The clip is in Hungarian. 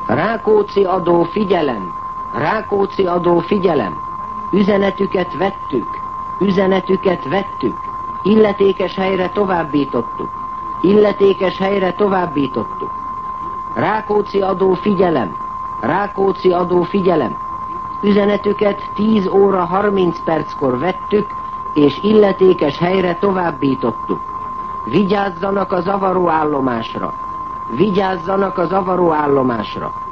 Rákóczi adó figyelem! Rákóczi adó figyelem! Üzenetüket vettük! Üzenetüket vettük! Illetékes helyre továbbítottuk! Illetékes helyre továbbítottuk! Rákóczi adó figyelem! Rákóczi adó figyelem! Üzenetüket 10 óra 30 perckor vettük, és illetékes helyre továbbítottuk. Vigyázzanak a zavaróállomásra! Vigyázzanak a zavaróállomásra!